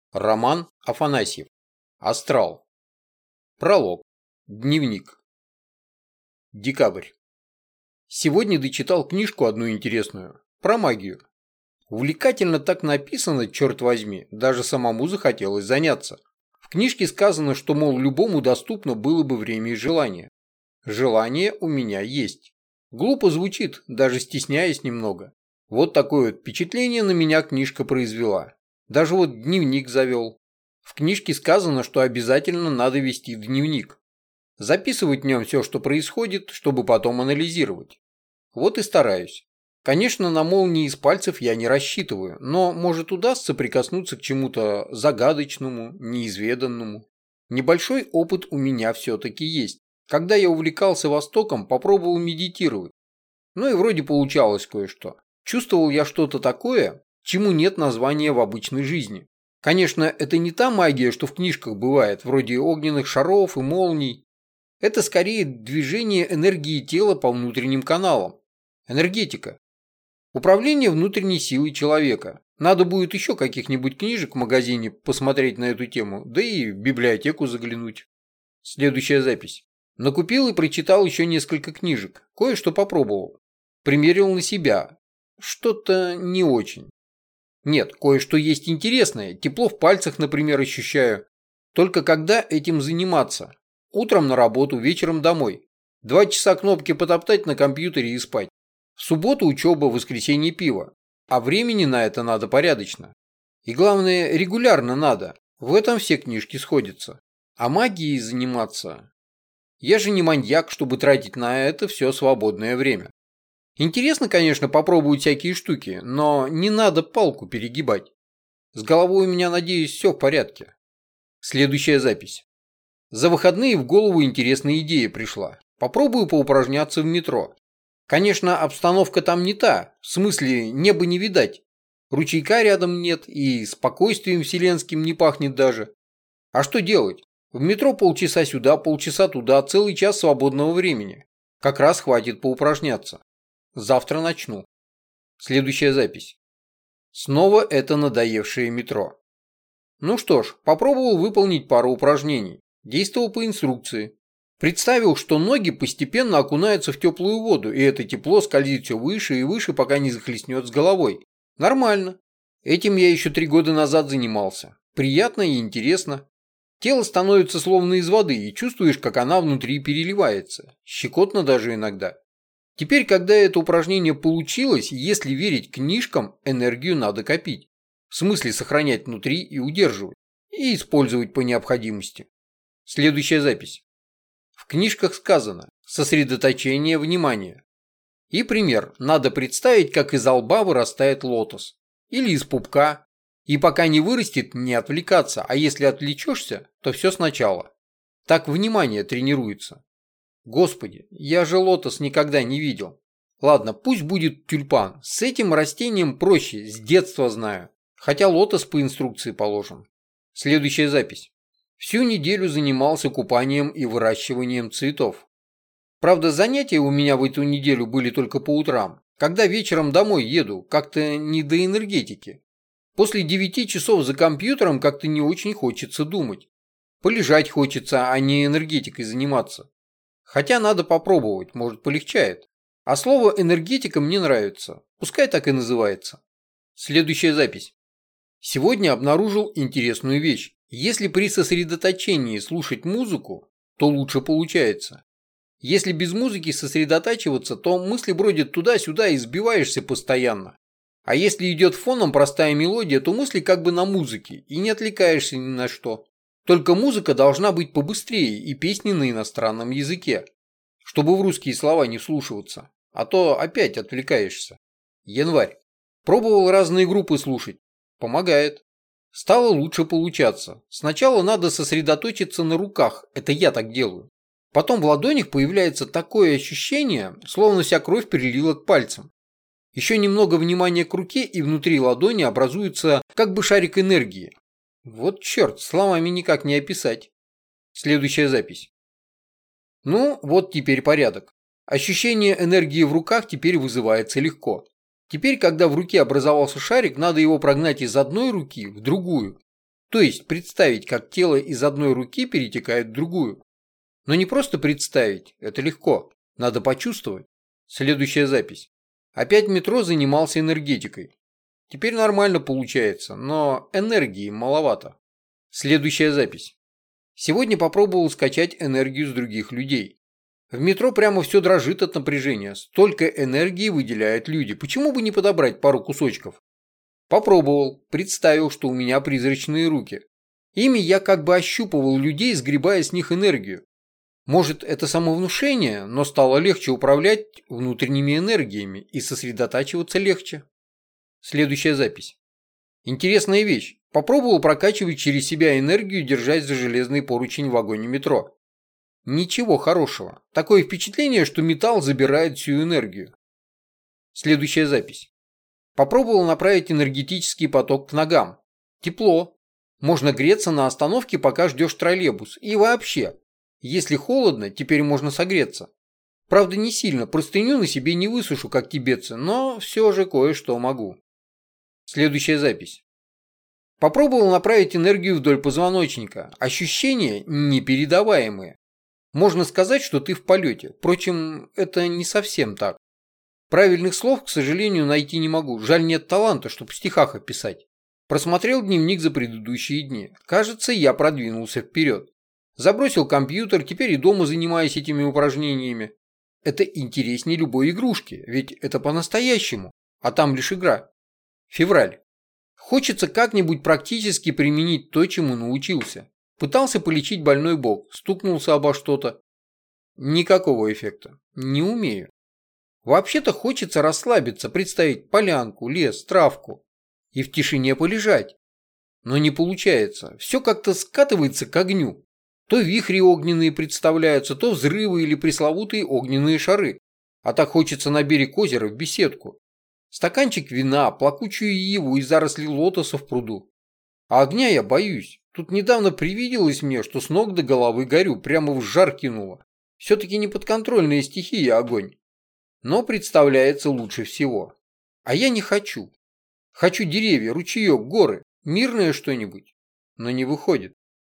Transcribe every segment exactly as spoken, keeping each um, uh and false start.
Роман Афанасьев. Астрал. Пролог. Дневник. Декабрь. Сегодня дочитал книжку одну интересную. Про магию. Увлекательно так написано, черт возьми, даже самому захотелось заняться. В книжке сказано, что, мол, любому доступно было бы время и желание. Желание у меня есть. Глупо звучит, даже стесняясь немного. Вот такое вот впечатление на меня книжка произвела. Даже вот дневник завел. В книжке сказано, что обязательно надо вести дневник. Записывать в нем все, что происходит, чтобы потом анализировать. Вот и стараюсь. Конечно, на молнии из пальцев я не рассчитываю, но, может, удастся прикоснуться к чему-то загадочному, неизведанному. Небольшой опыт у меня все-таки есть. Когда я увлекался Востоком, попробовал медитировать. Ну и вроде получалось кое-что. Чувствовал я что-то такое, чему нет названия в обычной жизни. Конечно, это не та магия, что в книжках бывает, вроде огненных шаров и молний. Это скорее движение энергии тела по внутренним каналам. Энергетика. Управление внутренней силой человека. Надо будет еще каких-нибудь книжек в магазине посмотреть на эту тему, да и в библиотеку заглянуть. Следующая запись. Накупил и прочитал еще несколько книжек. Кое-что попробовал. Примерил на себя. Что-то не очень. Нет, кое-что есть интересное. Тепло в пальцах, например, ощущаю. Только когда этим заниматься? Утром на работу, вечером домой. Два часа кнопки потоптать на компьютере и спать. В субботу учеба, в воскресенье пиво. А времени на это надо порядочно. И главное, регулярно надо. В этом все книжки сходятся. А магией заниматься? Я же не маньяк, чтобы тратить на это все свободное время. Интересно, конечно, попробовать всякие штуки, но не надо палку перегибать. С головой у меня, надеюсь, все в порядке. Следующая запись. За выходные в голову интересная идея пришла. Попробую поупражняться в метро. Конечно, обстановка там не та, в смысле неба не видать. Ручейка рядом нет и спокойствием вселенским не пахнет даже. А что делать? В метро полчаса сюда, полчаса туда, целый час свободного времени. Как раз хватит поупражняться. Завтра начну. Следующая запись. Снова это надоевшее метро. Ну что ж, попробовал выполнить пару упражнений. Действовал по инструкции. Представил, что ноги постепенно окунаются в теплую воду, и это тепло скользит все выше и выше, пока не захлестнет с головой. Нормально. Этим я еще три года назад занимался. Приятно и интересно. Тело становится словно из воды, и чувствуешь, как она внутри переливается. Щекотно даже иногда. Теперь, когда это упражнение получилось, если верить книжкам, энергию надо копить. В смысле сохранять внутри и удерживать. И использовать по необходимости. Следующая запись. В книжках сказано «сосредоточение внимания». И пример. Надо представить, как из лба вырастает лотос. Или из пупка. И пока не вырастет, не отвлекаться. А если отвлечешься, то все сначала. Так внимание тренируется. Господи, я же лотос никогда не видел. Ладно, пусть будет тюльпан. С этим растением проще, с детства знаю. Хотя лотос по инструкции положен. Следующая запись. Всю неделю занимался купанием и выращиванием цветов. Правда, занятия у меня в эту неделю были только по утрам. Когда вечером домой еду, как-то не до энергетики. После девяти часов за компьютером как-то не очень хочется думать. Полежать хочется, а не энергетикой заниматься. Хотя надо попробовать, может полегчает. А слово энергетика мне нравится. Пускай так и называется. Следующая запись. Сегодня обнаружил интересную вещь. Если при сосредоточении слушать музыку, то лучше получается. Если без музыки сосредотачиваться, то мысли бродят туда-сюда и сбиваешься постоянно. А если идет фоном простая мелодия, то мысли как бы на музыке и не отвлекаешься ни на что. Только музыка должна быть побыстрее и песни на иностранном языке, чтобы в русские слова не вслушиваться, а то опять отвлекаешься. Январь. Пробовал разные группы слушать. Помогает. Стало лучше получаться. Сначала надо сосредоточиться на руках, это я так делаю. Потом в ладонях появляется такое ощущение, словно вся кровь перелила к пальцам. Еще немного внимания к руке, и внутри ладони образуется как бы шарик энергии. Вот черт, словами никак не описать. Следующая запись. Ну, вот теперь порядок. Ощущение энергии в руках теперь вызывается легко. Теперь, когда в руке образовался шарик, надо его прогнать из одной руки в другую. То есть представить, как тело из одной руки перетекает в другую. Но не просто представить, это легко, надо почувствовать. Следующая запись. Опять в метро занимался энергетикой. Теперь нормально получается, но энергии маловато. Следующая запись. Сегодня попробовал скачать энергию с других людей. В метро прямо все дрожит от напряжения. Столько энергии выделяют люди. Почему бы не подобрать пару кусочков? Попробовал, представил, что у меня призрачные руки. Ими я как бы ощупывал людей, сгребая с них энергию. Может, это самовнушение, но стало легче управлять внутренними энергиями и сосредотачиваться легче. Следующая запись. Интересная вещь. Попробовал прокачивать через себя энергию, держась за железный поручень в вагоне метро. Ничего хорошего. Такое впечатление, что металл забирает всю энергию. Следующая запись. Попробовал направить энергетический поток к ногам. Тепло. Можно греться на остановке, пока ждешь троллейбус. И вообще, если холодно, теперь можно согреться. Правда, не сильно, простыню на себе не высушу, как тибетцы, но все же кое-что могу. Следующая запись. Попробовал направить энергию вдоль позвоночника. Ощущения непередаваемые. Можно сказать, что ты в полете. Впрочем, это не совсем так. Правильных слов, к сожалению, найти не могу. Жаль, нет таланта, чтобы в стихах описать. Просмотрел дневник за предыдущие дни. Кажется, я продвинулся вперед. Забросил компьютер, теперь и дома занимаюсь этими упражнениями. Это интереснее любой игрушки, ведь это по-настоящему, а там лишь игра. Февраль. Хочется как-нибудь практически применить то, чему научился. Пытался полечить больной бок, стукнулся обо что-то. Никакого эффекта. Не умею. Вообще-то хочется расслабиться, представить полянку, лес, травку и в тишине полежать. Но не получается. Все как-то скатывается к огню. То вихри огненные представляются, то взрывы или пресловутые огненные шары. А так хочется на берег озера в беседку. Стаканчик вина, плакучую иву и заросли лотоса в пруду. А огня я боюсь. Тут недавно привиделось мне, что с ног до головы горю, прямо в жар кинуло. Все-таки неподконтрольная стихия огонь. Но представляется лучше всего. А я не хочу. Хочу деревья, ручеек, горы, мирное что-нибудь. Но не выходит.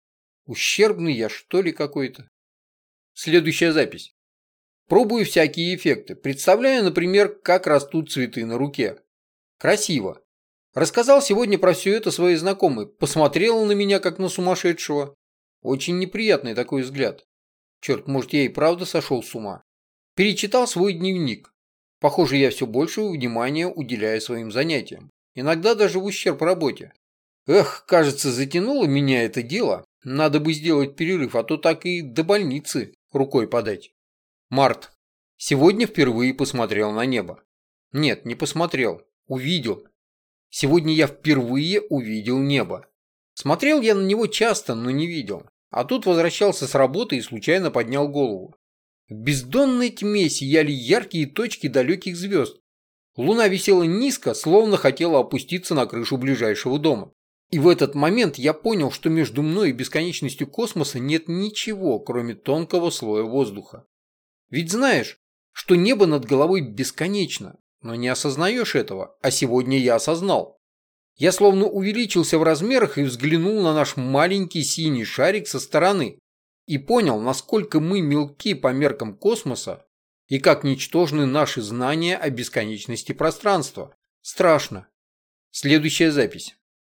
Ущербный я, что ли, какой-то? Следующая запись. Пробую всякие эффекты. Представляю, например, как растут цветы на руке. Красиво. Рассказал сегодня про все это своей знакомой. Посмотрела на меня, как на сумасшедшего. Очень неприятный такой взгляд. Черт, может, я и правда сошел с ума. Перечитал свой дневник. Похоже, я все больше внимания уделяю своим занятиям. Иногда даже в ущерб работе. Эх, кажется, затянуло меня это дело. Надо бы сделать перерыв, а то так и до больницы рукой подать. Март. Сегодня впервые посмотрел на небо. Нет, не посмотрел. Увидел. Сегодня я впервые увидел небо. Смотрел я на него часто, но не видел. А тут возвращался с работы и случайно поднял голову. В бездонной тьме сияли яркие точки далеких звезд. Луна висела низко, словно хотела опуститься на крышу ближайшего дома. И в этот момент я понял, что между мной и бесконечностью космоса нет ничего, кроме тонкого слоя воздуха. Ведь знаешь, что небо над головой бесконечно, но не осознаешь этого, а сегодня я осознал. Я словно увеличился в размерах и взглянул на наш маленький синий шарик со стороны и понял, насколько мы мелки по меркам космоса и как ничтожны наши знания о бесконечности пространства. Страшно. Следующая запись.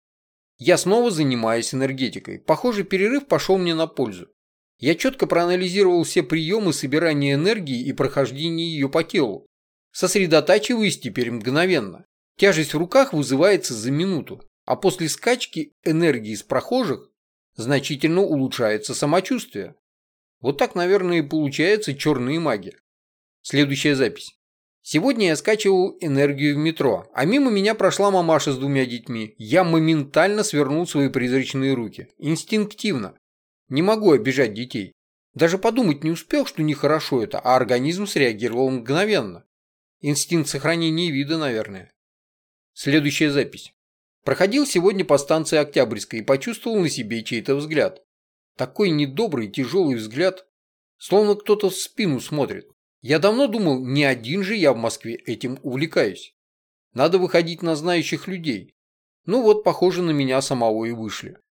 Я снова занимаюсь энергетикой. Похоже, перерыв пошел мне на пользу. Я четко проанализировал все приемы собирания энергии и прохождения ее по телу. Сосредотачиваюсь теперь мгновенно. Тяжесть в руках вызывается за минуту, а после скачки энергии с прохожих значительно улучшается самочувствие. Вот так, наверное, и получается черные маги. Следующая запись. Сегодня я скачивал энергию в метро, а мимо меня прошла мамаша с двумя детьми. Я моментально свернул свои призрачные руки. Инстинктивно. Не могу обижать детей. Даже подумать не успел, что нехорошо это, а организм среагировал мгновенно. Инстинкт сохранения вида, наверное. Следующая запись. Проходил сегодня по станции Октябрьской и почувствовал на себе чей-то взгляд. Такой недобрый, тяжелый взгляд, словно кто-то в спину смотрит. Я давно думал, не один же я в Москве этим увлекаюсь. Надо выходить на знающих людей. Ну вот, похоже, на меня самого и вышли.